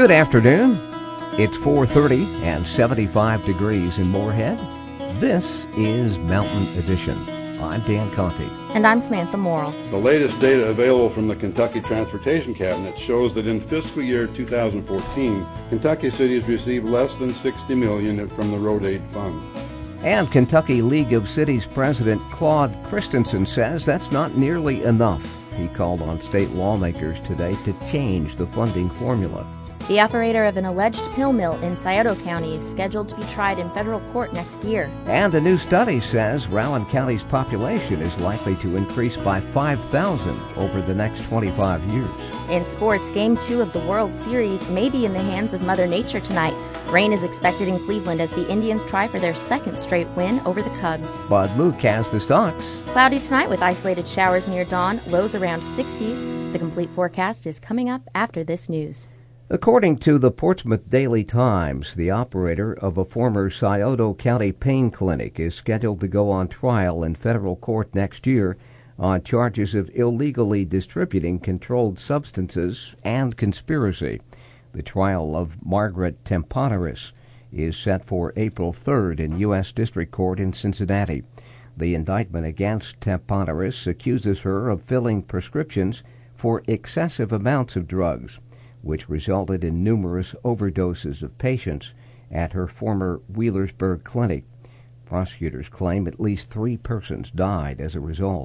Good afternoon. It's 4:30 and 75 degrees in Moorhead. This is Mountain Edition. I'm Dan Conti. And I'm Samantha Morrill. The latest data available from the Kentucky Transportation Cabinet shows that in fiscal year 2014, Kentucky cities received less than $60 million from the Road Aid Fund. And Kentucky League of Cities President Claude Christensen says that's not nearly enough. He called on state lawmakers today to change the funding formula. The operator of an alleged pill mill in Scioto County is scheduled to be tried in federal court next year. And a new study says Rowan County's population is likely to increase by 5,000 over the next 25 years. In sports, Game 2 of the World Series may be in the hands of Mother Nature tonight. Rain is expected in Cleveland as the Indians try for their second straight win over the Cubs. Bud Luke has the stocks. Cloudy tonight with isolated showers near dawn, lows around 60s. The complete forecast is coming up after this news. According to the Portsmouth Daily Times, the operator of a former Scioto County pain clinic is scheduled to go on trial in federal court next year on charges of illegally distributing controlled substances and conspiracy. The trial of Margaret Temponaris is set for April 3rd in U.S. District Court in Cincinnati. The indictment against Temponaris accuses her of filling prescriptions for excessive amounts of drugs, which resulted in numerous overdoses of patients at her former Wheelersburg clinic. Prosecutors claim at least 3 persons died as a result.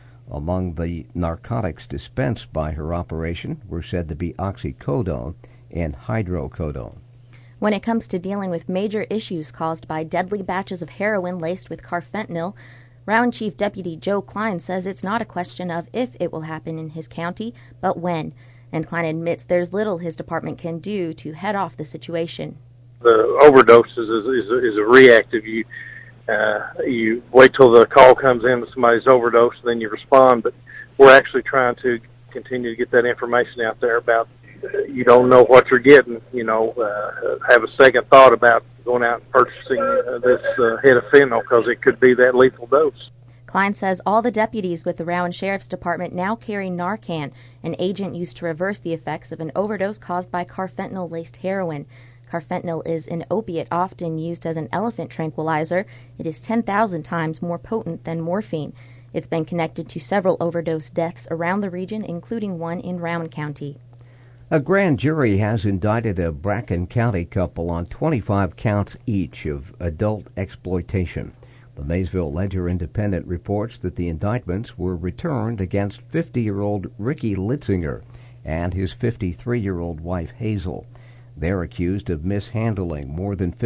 Among the narcotics dispensed by her operation were said to be oxycodone and hydrocodone. When it comes to dealing with major issues caused by deadly batches of heroin laced with carfentanil, Rowan Chief Deputy Joe Klein says it's not a question of if it will happen in his county, but when. And Klein admits there's little his department can do to head off the situation. The overdoses is a reactive. You wait till the call comes in that somebody's overdosed, and then you respond. But we're actually trying to continue to get that information out there about you don't know what you're getting. Have a second thought about going out and purchasing this head of fentanyl because it could be that lethal dose. Klein says all the deputies with the Rowan Sheriff's Department now carry Narcan, an agent used to reverse the effects of an overdose caused by carfentanil-laced heroin. Carfentanil is an opiate often used as an elephant tranquilizer. It is 10,000 times more potent than morphine. It's been connected to several overdose deaths around the region, including one in Rowan County. A grand jury has indicted a Bracken County couple on 25 counts each of adult exploitation. The Maysville Ledger-Independent reports that the indictments were returned against 50-year-old Ricky Litzinger and his 53-year-old wife Hazel. They're accused of mishandling more than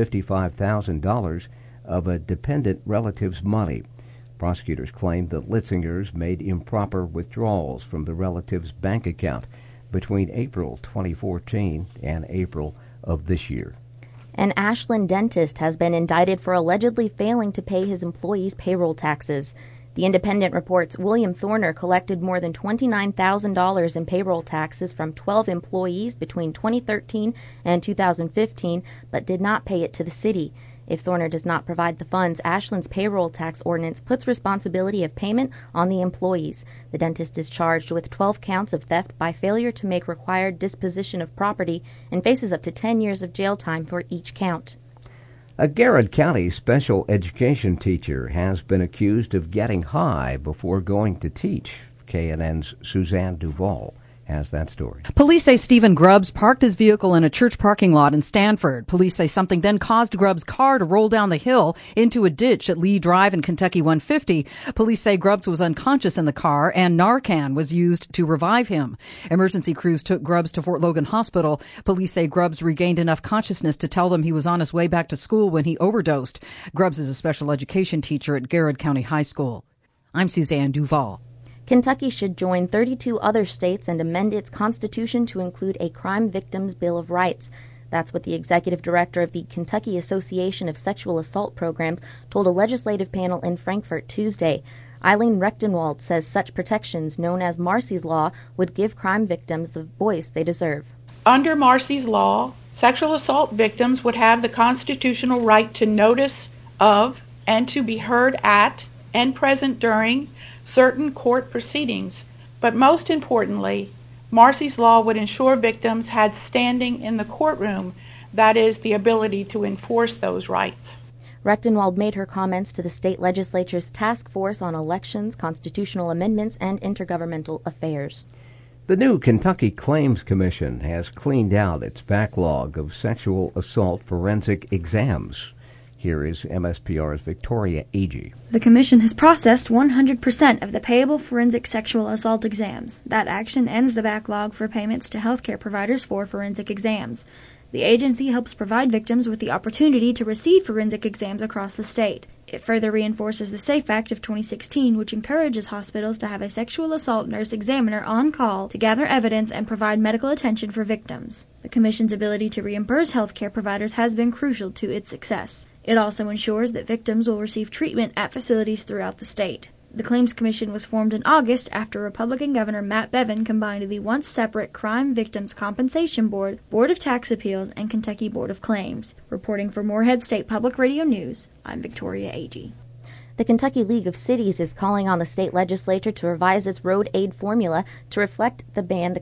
$55,000 of a dependent relative's money. Prosecutors claim that Litzingers made improper withdrawals from the relative's bank account between April 2014 and April of this year. An Ashland dentist has been indicted for allegedly failing to pay his employees' payroll taxes. The Independent reports William Thorner collected more than $29,000 in payroll taxes from 12 employees between 2013 and 2015, but did not pay it to the city. If Thorner does not provide the funds, Ashland's payroll tax ordinance puts responsibility of payment on the employees. The dentist is charged with 12 counts of theft by failure to make required disposition of property and faces up to 10 years of jail time for each count. A Garrett County special education teacher has been accused of getting high before going to teach. KNN's Suzanne Duvall has that story. Police say Stephen Grubbs parked his vehicle in a church parking lot in Stanford. Police say something then caused Grubbs' car to roll down the hill into a ditch at Lee Drive and Kentucky 150. Police say Grubbs was unconscious in the car and Narcan was used to revive him. Emergency crews took Grubbs to Fort Logan Hospital. Police say Grubbs regained enough consciousness to tell them he was on his way back to school when he overdosed. Grubbs is a special education teacher at Garrett County High School. I'm Suzanne Duvall. Kentucky should join 32 other states and amend its constitution to include a Crime Victims' Bill of Rights. That's what the executive director of the Kentucky Association of Sexual Assault Programs told a legislative panel in Frankfort Tuesday. Eileen Rechtenwald says such protections, known as Marsy's Law, would give crime victims the voice they deserve. Under Marsy's Law, sexual assault victims would have the constitutional right to notice of and to be heard at and present during certain court proceedings, but most importantly, Marsy's Law would ensure victims had standing in the courtroom, that is, the ability to enforce those rights. Rechtenwald made her comments to the state legislature's task force on elections, constitutional amendments, and intergovernmental affairs. The new Kentucky Claims Commission has cleaned out its backlog of sexual assault forensic exams. Here is MSPR's Victoria Agee. The Commission has processed 100% of the payable forensic sexual assault exams. That action ends the backlog for payments to healthcare providers for forensic exams. The agency helps provide victims with the opportunity to receive forensic exams across the state. It further reinforces the SAFE Act of 2016, which encourages hospitals to have a sexual assault nurse examiner on call to gather evidence and provide medical attention for victims. The Commission's ability to reimburse healthcare providers has been crucial to its success. It also ensures that victims will receive treatment at facilities throughout the state. The Claims Commission was formed in August after Republican Governor Matt Bevin combined the once separate Crime Victims Compensation Board, Board of Tax Appeals, and Kentucky Board of Claims. Reporting for Morehead State Public Radio News, I'm Victoria Agee. The Kentucky League of Cities is calling on the state legislature to revise its road aid formula to reflect the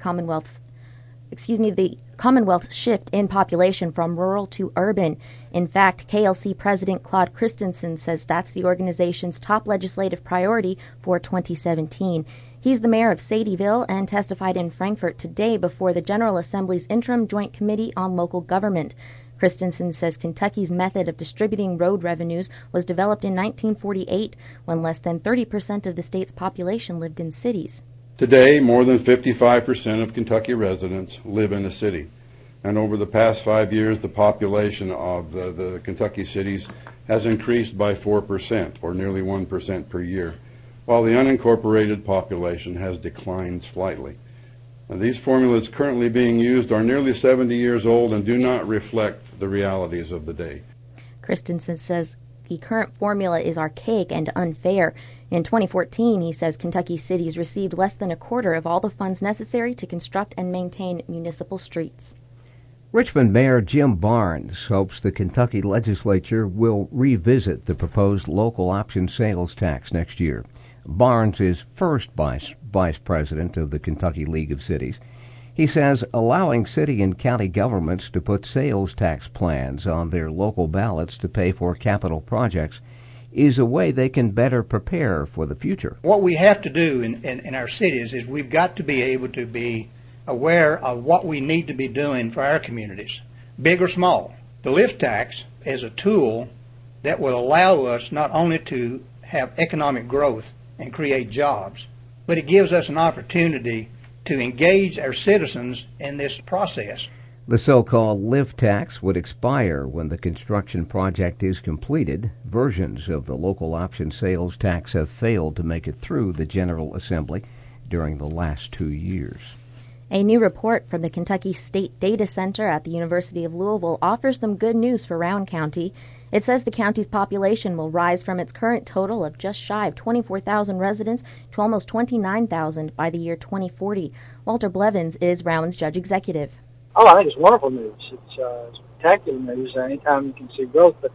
Commonwealth's shift in population from rural to urban. In fact, KLC President Claude Christensen says that's the organization's top legislative priority for 2017. He's the mayor of Sadieville and testified in Frankfort today before the General Assembly's Interim Joint Committee on Local Government. Christensen says Kentucky's method of distributing road revenues was developed in 1948, when less than 30% of the state's population lived in cities. Today, more than 55% of Kentucky residents live in a city. And over the past 5 years, the population of the Kentucky cities has increased by 4%, or nearly 1% per year, while the unincorporated population has declined slightly. Now, these formulas currently being used are nearly 70 years old and do not reflect the realities of the day. Christensen says the current formula is archaic and unfair. In 2014, he says Kentucky cities received less than a quarter of all the funds necessary to construct and maintain municipal streets. Richmond Mayor Jim Barnes hopes the Kentucky legislature will revisit the proposed local option sales tax next year. Barnes is first vice president of the Kentucky League of Cities. He says allowing city and county governments to put sales tax plans on their local ballots to pay for capital projects is a way they can better prepare for the future. What we have to do in our cities is we've got to be able to be aware of what we need to be doing for our communities, big or small. The lift tax is a tool that will allow us not only to have economic growth and create jobs, but it gives us an opportunity to engage our citizens in this process. The so-called lift tax would expire when the construction project is completed. Versions of the local option sales tax have failed to make it through the General Assembly during the last 2 years. A new report from the Kentucky State Data Center at the University of Louisville offers some good news for Rowan County. It says the county's population will rise from its current total of just shy of 24,000 residents to almost 29,000 by the year 2040. Walter Blevins is Rowan's judge executive. Oh, I think it's wonderful news. It's spectacular news anytime you can see growth, but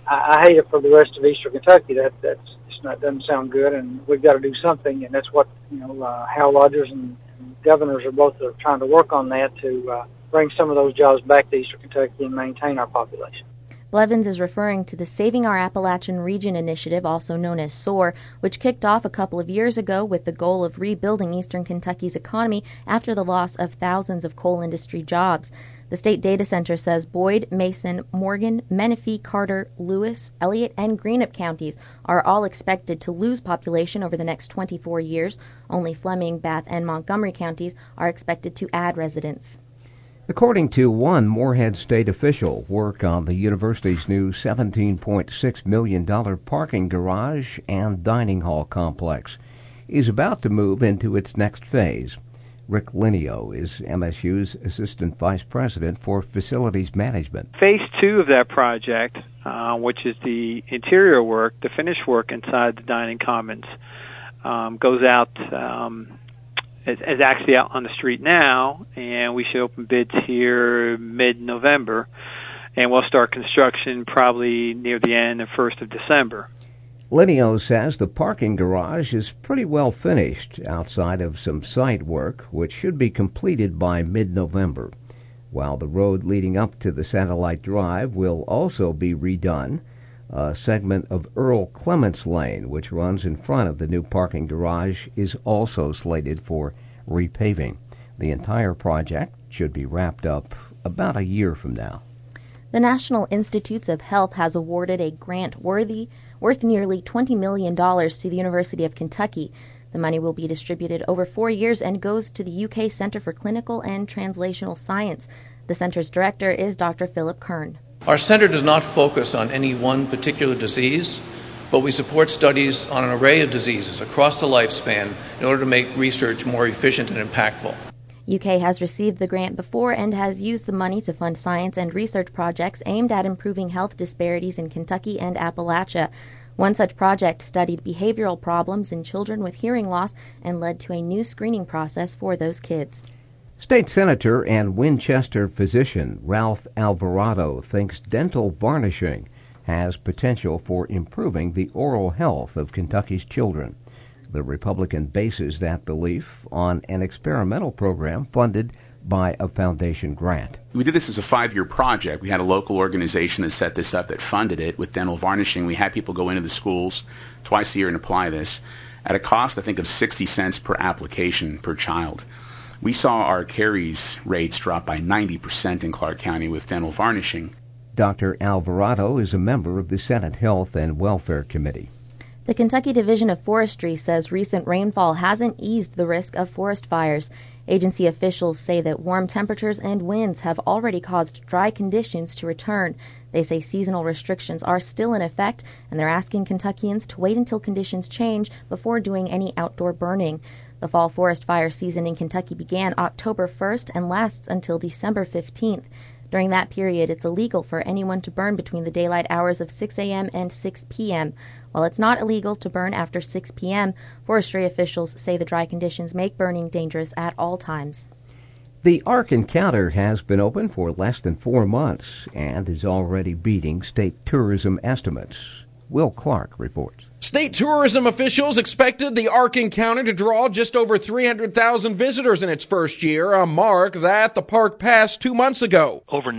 I hate it for the rest of Eastern Kentucky. That doesn't sound good, and we've got to do something, and that's what Hal Rogers and governors are both trying to work on that to bring some of those jobs back to Eastern Kentucky and maintain our population. Blevins is referring to the Saving Our Appalachian Region initiative, also known as SOAR, which kicked off a couple of years ago with the goal of rebuilding Eastern Kentucky's economy after the loss of thousands of coal industry jobs. The State Data Center says Boyd, Mason, Morgan, Menifee, Carter, Lewis, Elliott, and Greenup counties are all expected to lose population over the next 24 years. Only Fleming, Bath, and Montgomery counties are expected to add residents. According to one Morehead State official, work on the university's new $17.6 million parking garage and dining hall complex is about to move into its next phase. Rick Lineo is MSU's Assistant Vice President for Facilities Management. Phase 2 of that project, which is the interior work, the finished work inside the dining commons, goes out, is actually out on the street now, and we should open bids here mid-November, and we'll start construction probably near the end of 1st of December. Lineo says the parking garage is pretty well finished outside of some site work, which should be completed by mid-November, while the road leading up to the Satellite Drive will also be redone. A segment of Earl Clements Lane, which runs in front of the new parking garage, is also slated for repaving. The entire project should be wrapped up about a year from now. The National Institutes of Health has awarded a grant worth nearly $20 million to the University of Kentucky. The money will be distributed over 4 years and goes to the UK Center for Clinical and Translational Science. The center's director is Dr. Philip Kern. Our center does not focus on any one particular disease, but we support studies on an array of diseases across the lifespan in order to make research more efficient and impactful. UK has received the grant before and has used the money to fund science and research projects aimed at improving health disparities in Kentucky and Appalachia. One such project studied behavioral problems in children with hearing loss and led to a new screening process for those kids. State Senator and Winchester physician Ralph Alvarado thinks dental varnishing has potential for improving the oral health of Kentucky's children. The Republican bases that belief on an experimental program funded by a foundation grant. We did this as a 5-year project. We had a local organization that set this up that funded it with dental varnishing. We had people go into the schools twice a year and apply this at a cost, I think, of 60 cents per application per child. We saw our caries rates drop by 90% in Clark County with dental varnishing. Dr. Alvarado is a member of the Senate Health and Welfare Committee. The Kentucky Division of Forestry says recent rainfall hasn't eased the risk of forest fires. Agency officials say that warm temperatures and winds have already caused dry conditions to return. They say seasonal restrictions are still in effect, and they're asking Kentuckians to wait until conditions change before doing any outdoor burning. The fall forest fire season in Kentucky began October 1st and lasts until December 15th. During that period, it's illegal for anyone to burn between the daylight hours of 6 a.m. and 6 p.m. While it's not illegal to burn after 6 p.m., forestry officials say the dry conditions make burning dangerous at all times. The Ark Encounter has been open for less than 4 months and is already beating state tourism estimates. Will Clark reports. State tourism officials expected the Ark Encounter to draw just over 300,000 visitors in its first year, a mark that the park passed 2 months ago. Over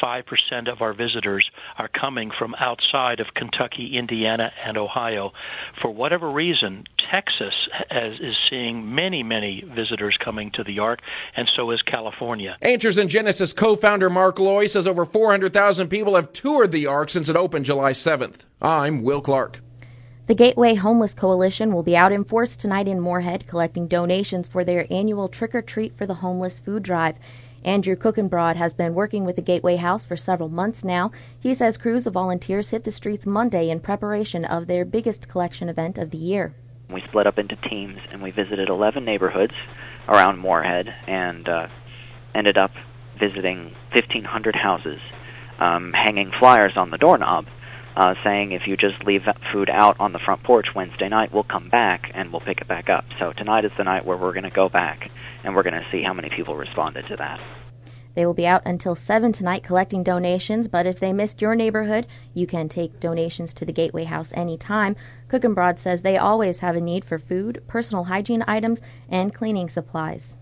95% of our visitors are coming from outside of Kentucky, Indiana, and Ohio. For whatever reason, Texas is seeing many visitors coming to the Ark, and so is California. Answers in Genesis co-founder Mark Loy says over 400,000 people have toured the Ark since it opened July 7th. I'm Will Clark. The Gateway Homeless Coalition will be out in force tonight in Moorhead collecting donations for their annual Trick-or-Treat for the Homeless food drive. Andrew Cookenbrod has been working with the Gateway House for several months now. He says crews of volunteers hit the streets Monday in preparation of their biggest collection event of the year. We split up into teams and we visited 11 neighborhoods around Moorhead and ended up visiting 1,500 houses, hanging flyers on the doorknob. Saying if you just leave food out on the front porch Wednesday night, we'll come back and we'll pick it back up. So tonight is the night where we're going to go back and we're going to see how many people responded to that. They will be out until 7 tonight collecting donations, but if they missed your neighborhood, you can take donations to the Gateway House anytime. Cookenbrod says they always have a need for food, personal hygiene items, and cleaning supplies.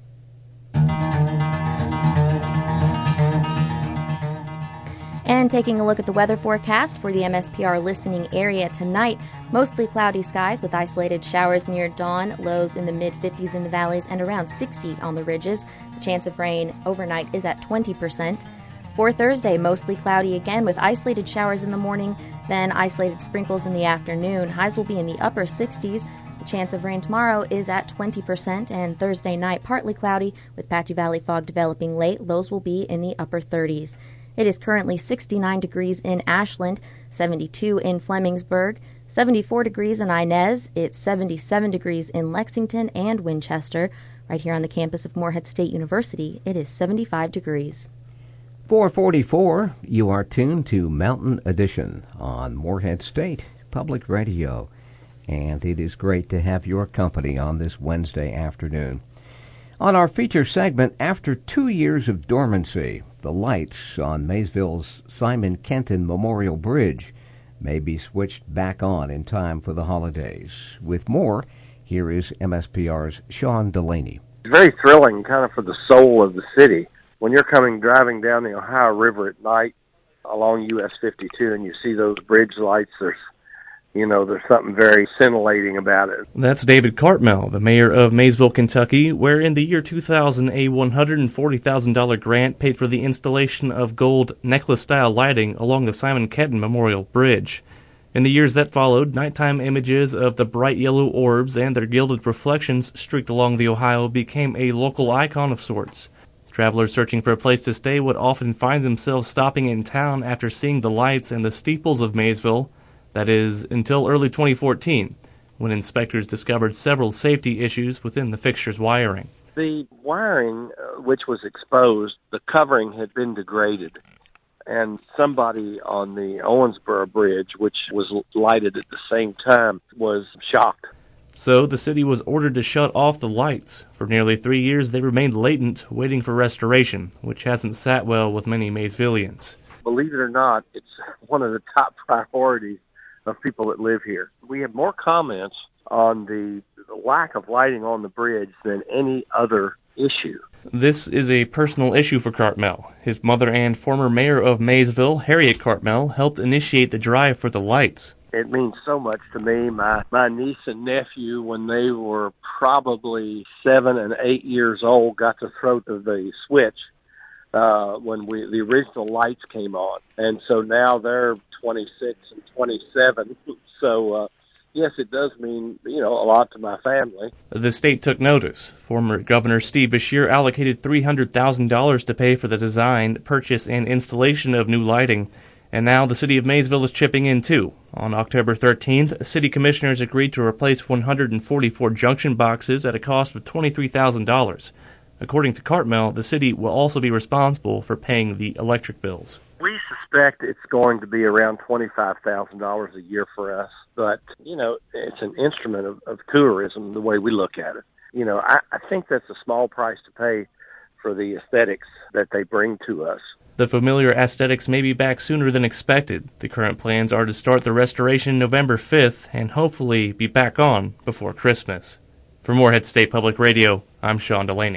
And taking a look at the weather forecast for the MSPR listening area tonight, mostly cloudy skies with isolated showers near dawn, lows in the mid-50s in the valleys and around 60 on the ridges. The chance of rain overnight is at 20%. For Thursday, mostly cloudy again with isolated showers in the morning, then isolated sprinkles in the afternoon. Highs will be in the upper 60s. The chance of rain tomorrow is at 20%, and Thursday night partly cloudy with patchy valley fog developing late. Lows will be in the upper 30s. It is currently 69 degrees in Ashland, 72 in Flemingsburg, 74 degrees in Inez. It's 77 degrees in Lexington and Winchester. Right here on the campus of Moorhead State University, it is 75 degrees. 444, you are tuned to Mountain Edition on Moorhead State Public Radio. And it is great to have your company on this Wednesday afternoon. On our feature segment, after 2 years of dormancy, the lights on Maysville's Simon Kenton Memorial Bridge may be switched back on in time for the holidays. With more, here is MSPR's Sean Delaney. It's very thrilling, kind of for the soul of the city. When you're driving down the Ohio River at night along US 52 and you see those bridge lights, there's something very scintillating about it. That's David Cartmel, the mayor of Maysville, Kentucky, where in the year 2000 a $140,000 grant paid for the installation of gold necklace-style lighting along the Simon Kenton Memorial Bridge. In the years that followed, nighttime images of the bright yellow orbs and their gilded reflections streaked along the Ohio became a local icon of sorts. Travelers searching for a place to stay would often find themselves stopping in town after seeing the lights and the steeples of Maysville. That is, until early 2014, when inspectors discovered several safety issues within the fixture's wiring. The wiring, which was exposed, the covering had been degraded, and somebody on the Owensboro Bridge, which was lighted at the same time, was shocked. So the city was ordered to shut off the lights. For nearly 3 years, they remained latent, waiting for restoration, which hasn't sat well with many Maysvillians. Believe it or not, it's one of the top priorities of people that live here. We have more comments on the lack of lighting on the bridge than any other issue. This is a personal issue for Cartmel. His mother and former mayor of Maysville, Harriet Cartmel, helped initiate the drive for the lights. It means so much to me. My niece and nephew, when they were probably 7 and 8 years old, got to throw the switch when the original lights came on. And so now they're 26 and 27. So, yes, it does mean, a lot to my family. The state took notice. Former Governor Steve Beshear allocated $300,000 to pay for the design, purchase, and installation of new lighting. And now the city of Maysville is chipping in, too. On October 13th, city commissioners agreed to replace 144 junction boxes at a cost of $23,000. According to Cartmel, the city will also be responsible for paying the electric bills. We suspect it's going to be around $25,000 a year for us. But, it's an instrument of tourism, the way we look at it. I think that's a small price to pay for the aesthetics that they bring to us. The familiar aesthetics may be back sooner than expected. The current plans are to start the restoration November 5th and hopefully be back on before Christmas. For Morehead State Public Radio, I'm Sean Delaney.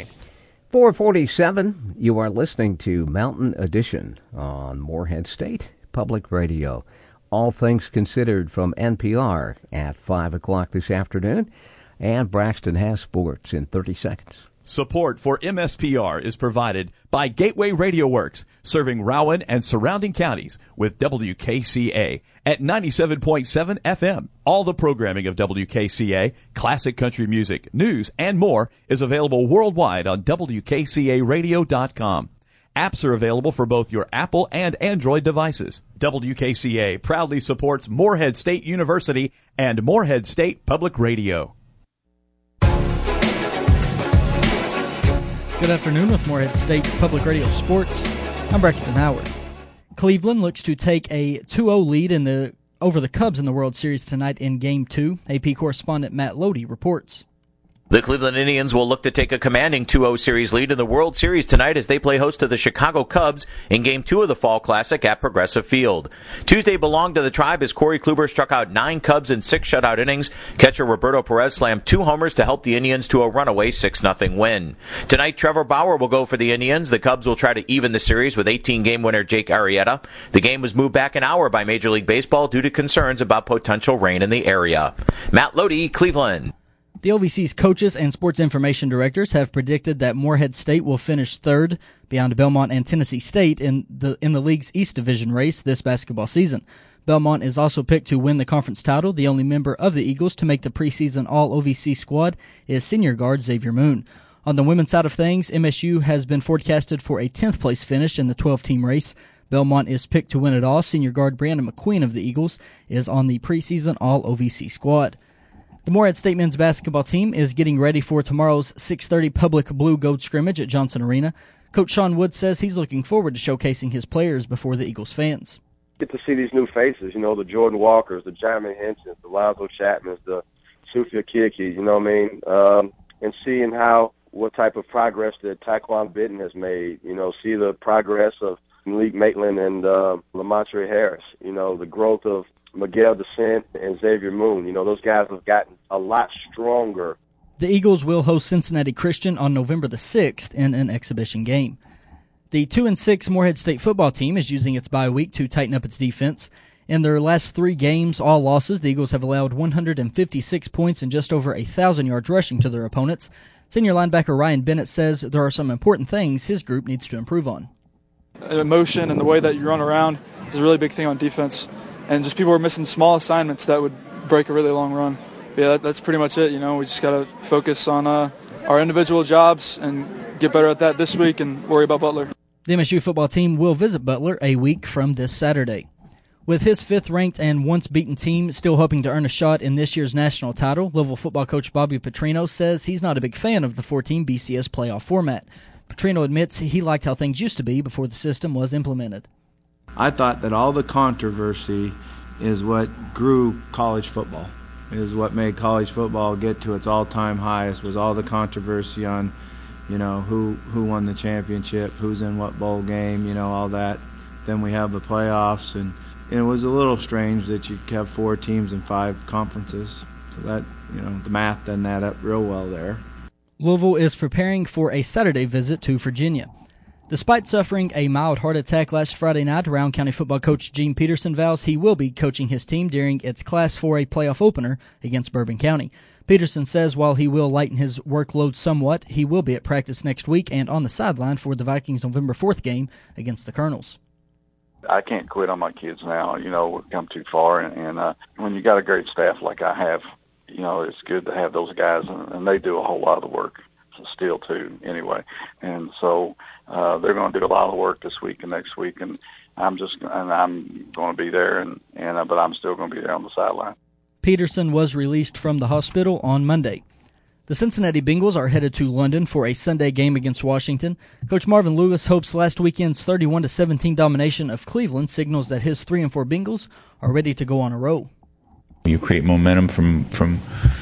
447, you are listening to Mountain Edition on Morehead State Public Radio. All things considered from NPR at 5 o'clock this afternoon, and Braxton has sports in 30 seconds. Support for MSPR is provided by Gateway Radio Works, serving Rowan and surrounding counties with WKCA at 97.7 FM. All the programming of WKCA, classic country music, news, and more is available worldwide on WKCAradio.com. Apps are available for both your Apple and Android devices. WKCA proudly supports Morehead State University and Morehead State Public Radio. Good afternoon with Morehead State Public Radio Sports. I'm Braxton Howard. Cleveland looks to take a 2-0 lead over the Cubs in the World Series tonight in Game 2. AP correspondent Matt Lodi reports. The Cleveland Indians will look to take a commanding 2-0 series lead in the World Series tonight as they play host to the Chicago Cubs in Game 2 of the Fall Classic at Progressive Field. Tuesday belonged to the Tribe as Corey Kluber struck out 9 Cubs in 6 shutout innings. Catcher Roberto Perez slammed 2 homers to help the Indians to a runaway 6-0 win. Tonight, Trevor Bauer will go for the Indians. The Cubs will try to even the series with 18-game winner Jake Arrieta. The game was moved back an hour by Major League Baseball due to concerns about potential rain in the area. Matt Lodi, Cleveland. The OVC's coaches and sports information directors have predicted that Morehead State will finish third behind Belmont and Tennessee State in the league's East Division race this basketball season. Belmont is also picked to win the conference title. The only member of the Eagles to make the preseason All-OVC squad is senior guard Xavier Moon. On the women's side of things, MSU has been forecasted for a 10th place finish in the 12-team race. Belmont is picked to win it all. Senior guard Brandon McQueen of the Eagles is on the preseason All-OVC squad. The Morehead State men's basketball team is getting ready for tomorrow's 6:30 public blue-gold scrimmage at Johnson Arena. Coach Sean Wood says he's looking forward to showcasing his players before the Eagles fans. Get to see these new faces, the Jordan Walkers, the Jeremy Hensons, the Lonzo Chapmans, the Sufia Kikis, and seeing what type of progress that Taekwon Benton has made, see the progress of Malik Maitland and Lamontre Harris, the growth of Miguel DeSint and Xavier Moon. You know, those guys have gotten a lot stronger. The Eagles will host Cincinnati Christian on November the 6th in an exhibition game. The 2-6 Morehead State football team is using its bye week to tighten up its defense. In their last 3 games, all losses, the Eagles have allowed 156 points and just over 1,000 yards rushing to their opponents. Senior linebacker Ryan Bennett says there are some important things his group needs to improve on. Motion and the way that you run around is a really big thing on defense. And just people are missing small assignments that would break a really long run. But yeah, that's pretty much it. You know, we just got to focus on our individual jobs and get better at that this week and worry about Butler. The MSU football team will visit Butler a week from this Saturday. With his 5th-ranked and once-beaten team still hoping to earn a shot in this year's national title, Louisville football coach Bobby Petrino says he's not a big fan of the 4-team BCS playoff format. Petrino admits he liked how things used to be before the system was implemented. I thought that all the controversy is what grew college football, is what made college football get to its all-time highest, was all the controversy on, you know, who won the championship, who's in what bowl game, you know, all that. Then we have the playoffs, and it was a little strange that you have 4 teams and 5 conferences. So that, you know, the math doesn't add up real well there. Louisville is preparing for a Saturday visit to Virginia. Despite suffering a mild heart attack last Friday night, Rowan County football coach Gene Peterson vows he will be coaching his team during its Class 4A playoff opener against Bourbon County. Peterson says while he will lighten his workload somewhat, he will be at practice next week and on the sideline for the Vikings' November 4th game against the Colonels. I can't quit on my kids now. You know, we've come too far, and when you got a great staff like I have, you know, it's good to have those guys, and they do a whole lot of the work still too. Anyway, and so they're going to do a lot of the work this week and next week, and I'm going to be there, but I'm still going to be there on the sideline. Peterson was released from the hospital on Monday. The Cincinnati Bengals are headed to London for a Sunday game against Washington. Coach Marvin Lewis hopes last weekend's 31-17 domination of Cleveland signals that his 3-4 Bengals are ready to go on a roll. You create momentum from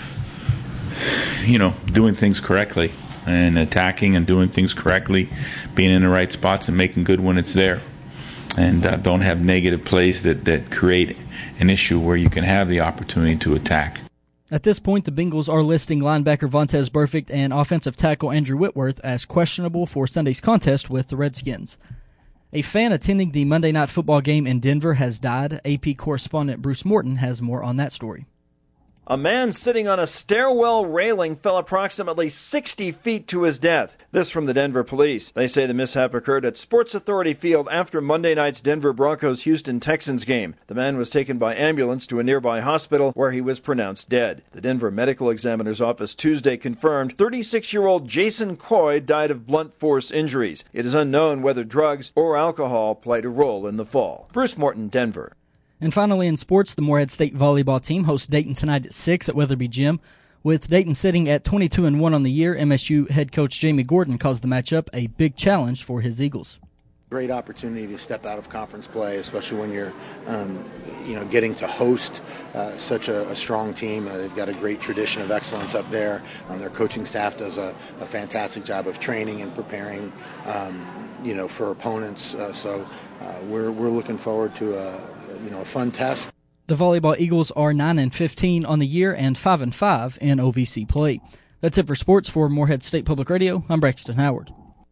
you know, doing things correctly and attacking and doing things correctly, being in the right spots and making good when it's there. And don't have negative plays that create an issue where you can have the opportunity to attack. At this point, the Bengals are listing linebacker Vontaze Burfict and offensive tackle Andrew Whitworth as questionable for Sunday's contest with the Redskins. A fan attending the Monday Night Football game in Denver has died. AP correspondent Bruce Morton has more on that story. A man sitting on a stairwell railing fell approximately 60 feet to his death. This from the Denver police. They say the mishap occurred at Sports Authority Field after Monday night's Denver Broncos-Houston Texans game. The man was taken by ambulance to a nearby hospital where he was pronounced dead. The Denver Medical Examiner's Office Tuesday confirmed 36-year-old Jason Coy died of blunt force injuries. It is unknown whether drugs or alcohol played a role in the fall. Bruce Morton, Denver. And finally in sports, the Morehead State volleyball team hosts Dayton tonight at 6 at Weatherby Gym. With Dayton sitting at 22-1 on the year, MSU head coach Jamie Gordon calls the matchup a big challenge for his Eagles. Great opportunity to step out of conference play, especially when you're, getting to host such a strong team. They've got a great tradition of excellence up there. Their coaching staff does a fantastic job of training and preparing, for opponents. So we're looking forward to a fun test. The volleyball Eagles are 9-15 on the year and 5-5 in OVC play. That's it for sports. For Morehead State Public Radio, I'm Braxton Howard.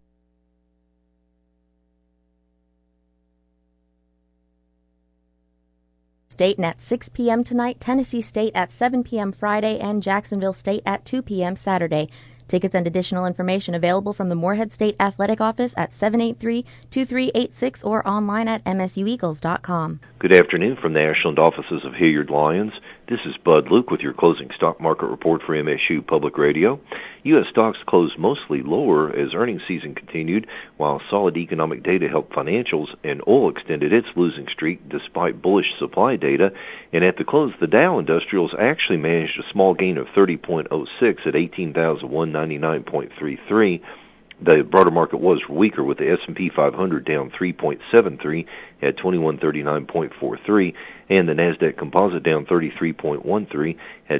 State at 6 p.m. tonight, Tennessee State at 7 p.m. Friday, and Jacksonville State at 2 p.m. Saturday. Tickets and additional information available from the Morehead State Athletic Office at 783-2386 or online at msueagles.com. Good afternoon from the Ashland offices of Hilliard Lyons. This is Bud Luke with your closing stock market report for MSU Public Radio. U.S. stocks closed mostly lower as earnings season continued, while solid economic data helped financials, and oil extended its losing streak despite bullish supply data. And at the close, the Dow Industrials actually managed a small gain of 30.06 at 18,199.33. The broader market was weaker, with the S&P 500 down 3.73 at 2139.43, and the Nasdaq Composite down 33.13 at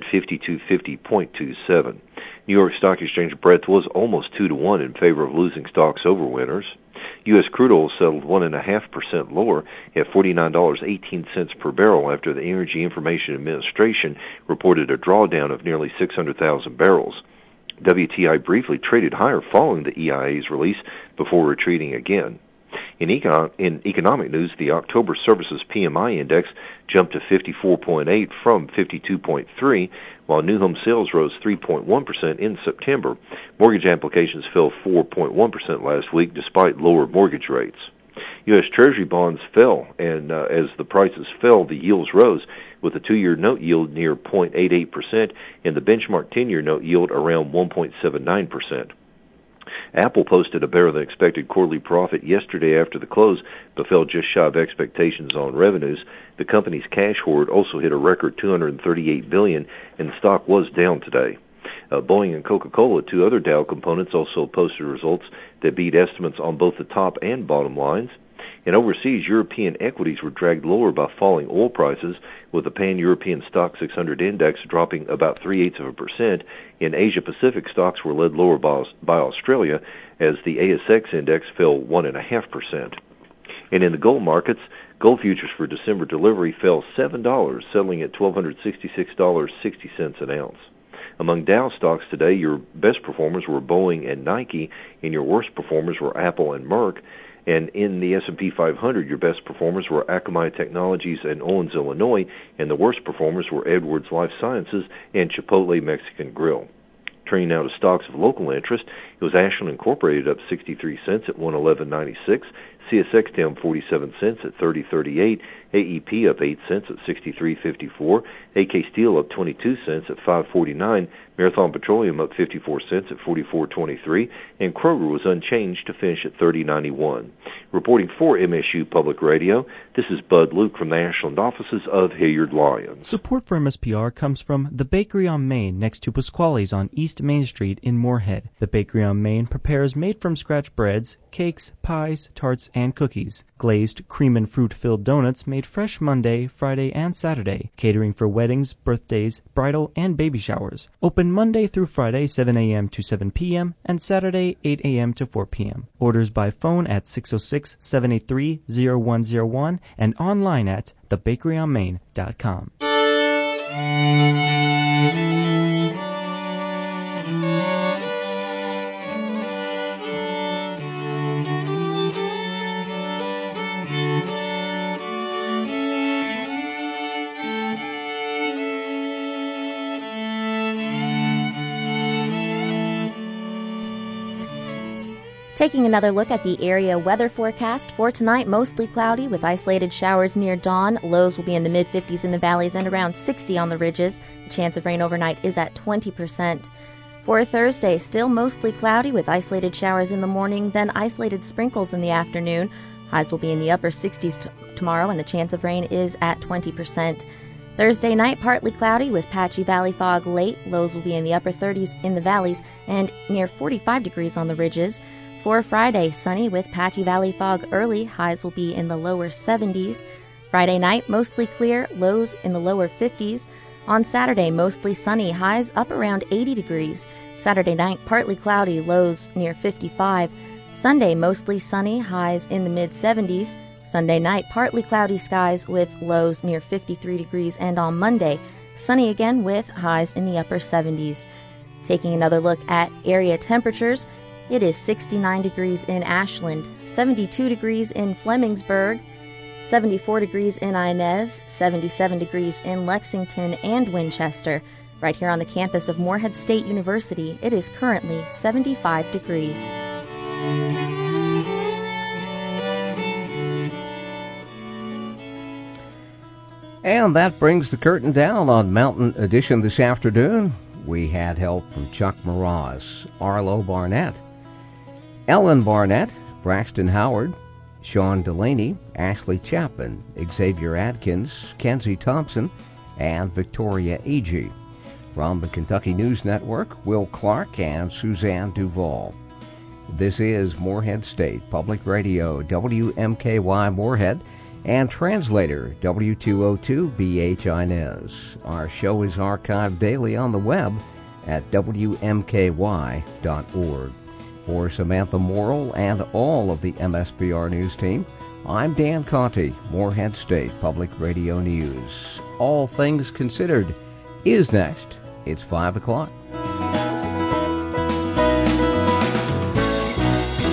5250.27. New York Stock Exchange breadth was almost 2-1 in favor of losing stocks over winners. U.S. crude oil settled 1.5% lower at $49.18 per barrel after the Energy Information Administration reported a drawdown of nearly 600,000 barrels. WTI briefly traded higher following the EIA's release before retreating again. In economic news, the October Services PMI Index jumped to 54.8 from 52.3, while new home sales rose 3.1% in September. Mortgage applications fell 4.1% last week despite lower mortgage rates. U.S. Treasury bonds fell, and as the prices fell, the yields rose, with the 2-year note yield near 0.88% and the benchmark 10-year note yield around 1.79%. Apple posted a better-than-expected quarterly profit yesterday after the close, but fell just shy of expectations on revenues. The company's cash hoard also hit a record $238 billion, and the stock was down today. Boeing and Coca-Cola, two other Dow components, also posted results that beat estimates on both the top and bottom lines. And overseas, European equities were dragged lower by falling oil prices, with the Pan-European Stock 600 index dropping about 0.3%. In Asia-Pacific, stocks were led lower by Australia, as the ASX index fell 1.5%. And in the gold markets, gold futures for December delivery fell $7, settling at $1,266.60 an ounce. Among Dow stocks today, your best performers were Boeing and Nike, and your worst performers were Apple and Merck. And in the S&P 500, your best performers were Akamai Technologies and Owens, Illinois, and the worst performers were Edwards Life Sciences and Chipotle Mexican Grill. Turning now to stocks of local interest, it was Ashland Incorporated up 63 cents at $111.96, CSX down 47 cents at $30.38, AEP up 8 cents at $63.54, AK Steel up 22 cents at $5.49, Marathon Petroleum up 54 cents at $44.23, and Kroger was unchanged to finish at $30.91. Reporting for MSU Public Radio, this is Bud Luke from the Ashland offices of Hilliard Lyons. Support for MSPR comes from The Bakery on Main next to Pasquale's on East Main Street in Moorhead. The Bakery on Main prepares made-from-scratch breads, cakes, pies, tarts, and cookies. Glazed cream and fruit-filled donuts made fresh Monday, Friday, and Saturday. Catering for weddings, birthdays, bridal, and baby showers. Open Monday through Friday 7 a.m. to 7 p.m. and Saturday 8 a.m. to 4 p.m. Orders by phone at 606-783-0101 and online at thebakeryonmain.com. Taking another look at the area weather forecast for tonight, mostly cloudy with isolated showers near dawn. Lows will be in the mid-50s in the valleys and around 60 on the ridges. The chance of rain overnight is at 20%. For Thursday, still mostly cloudy with isolated showers in the morning, then isolated sprinkles in the afternoon. Highs will be in the upper 60s tomorrow, and the chance of rain is at 20%. Thursday night, partly cloudy with patchy valley fog late. Lows will be in the upper 30s in the valleys and near 45 degrees on the ridges. For Friday, sunny with patchy valley fog early. Highs will be in the lower 70s. Friday night, mostly clear. Lows in the lower 50s. On Saturday, mostly sunny. Highs up around 80 degrees. Saturday night, partly cloudy. Lows near 55. Sunday, mostly sunny. Highs in the mid-70s. Sunday night, partly cloudy skies with lows near 53 degrees. And on Monday, sunny again with highs in the upper 70s. Taking another look at area temperatures, it is 69 degrees in Ashland, 72 degrees in Flemingsburg, 74 degrees in Inez, 77 degrees in Lexington and Winchester. Right here on the campus of Moorhead State University, it is currently 75 degrees. And that brings the curtain down on Mountain Edition this afternoon. We had help from Chuck Moroz, Arlo Barnett, Ellen Barnett, Braxton Howard, Sean Delaney, Ashley Chapman, Xavier Adkins, Kenzie Thompson, and Victoria Agee. From the Kentucky News Network, Will Clark and Suzanne Duvall. This is Moorhead State Public Radio, WMKY Moorhead, and translator W202BH Inez. Our show is archived daily on the web at WMKY.org. For Samantha Morrill and all of the MSPR News team, I'm Dan Conti, Morehead State Public Radio News. All Things Considered is next. It's 5 o'clock.